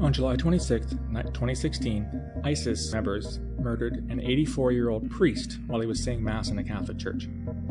On July 26, 2016, ISIS members murdered an 84-year-old priest while he was saying Mass in a Catholic church.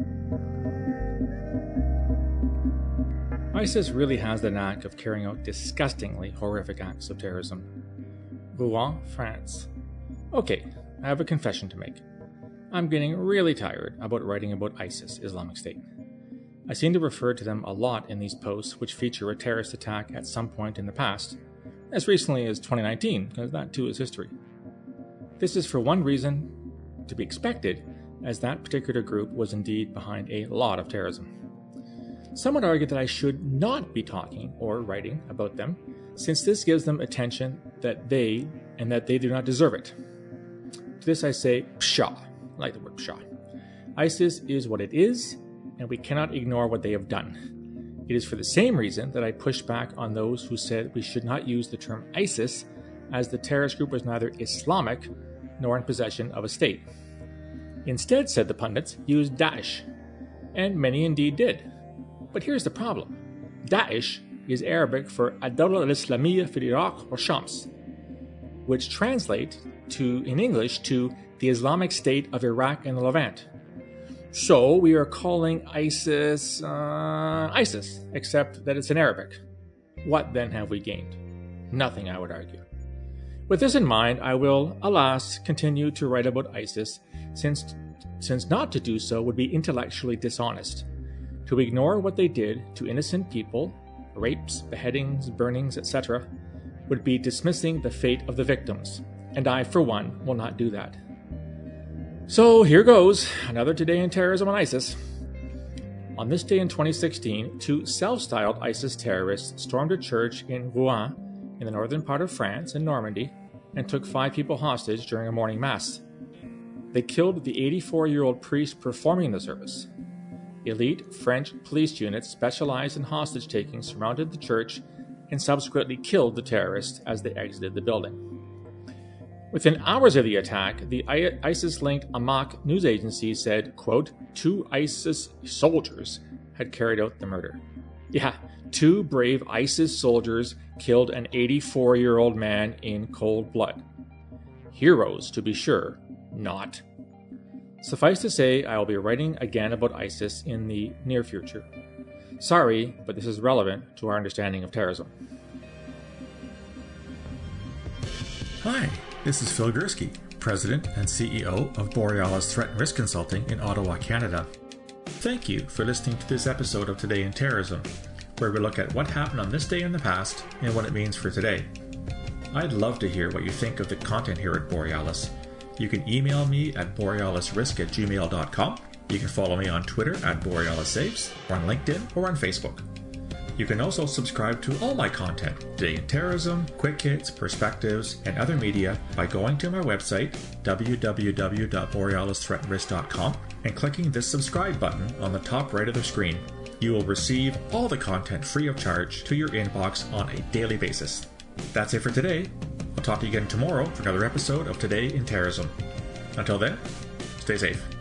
ISIS really has the knack of carrying out disgustingly horrific acts of terrorism. Rouen, France. Okay, I have a confession to make. I'm getting really tired about writing about ISIS, Islamic State. I seem to refer to them a lot in these posts which feature a terrorist attack at some point in the past, as recently as 2019, because that too is history. This is for one reason to be expected, as that particular group was indeed behind a lot of terrorism. Some would argue that I should not be talking or writing about them, since this gives them attention that they do not deserve it. To this I say, pshaw. I like the word pshaw. ISIS is what it is, and we cannot ignore what they have done. It is for the same reason that I pushed back on those who said we should not use the term ISIS, as the terrorist group was neither Islamic nor in possession of a state. Instead, said the pundits, use Daesh, and many indeed did. But here's the problem. Daesh is Arabic for Ad-Dawla al-Islamiyya fi Iraq or Shams, which translate in English to the Islamic State of Iraq and the Levant. So we are calling ISIS ISIS, except that it's in Arabic. What then have we gained? Nothing, I would argue. With this in mind, I will, alas, continue to write about ISIS, since not to do so would be intellectually dishonest. To ignore what they did to innocent people, rapes, beheadings, burnings, etc., would be dismissing the fate of the victims, and I, for one, will not do that. So here goes, another Today in Terrorism on ISIS. On this day in 2016, two self-styled ISIS terrorists stormed a church in Rouen, in the northern part of France, in Normandy, and took 5 people hostage during a morning mass. They killed the 84-year-old priest performing the service. Elite French police units specialized in hostage-taking surrounded the church and subsequently killed the terrorists as they exited the building. Within hours of the attack, the ISIS-linked Amaq news agency said, quote, 2 ISIS soldiers had carried out the murder. Yeah, 2 brave ISIS soldiers killed an 84-year-old man in cold blood. Heroes, to be sure, not. Suffice to say, I will be writing again about ISIS in the near future. Sorry, but this is relevant to our understanding of terrorism. Hi, this is Phil Gursky, President and CEO of Borealis Threat and Risk Consulting in Ottawa, Canada. Thank you for listening to this episode of Today in Terrorism, where we look at what happened on this day in the past and what it means for today. I'd love to hear what you think of the content here at Borealis. You can email me at borealisrisk@gmail.com. You can follow me on Twitter at BorealisSaves, or on LinkedIn, or on Facebook. You can also subscribe to all my content, Today in Terrorism, Quick Hits, Perspectives, and other media by going to my website, www.borealisthreatandrisk.com, and clicking this subscribe button on the top right of the screen. You will receive all the content free of charge to your inbox on a daily basis. That's it for today. I'll talk to you again tomorrow for another episode of Today in Terrorism. Until then, stay safe.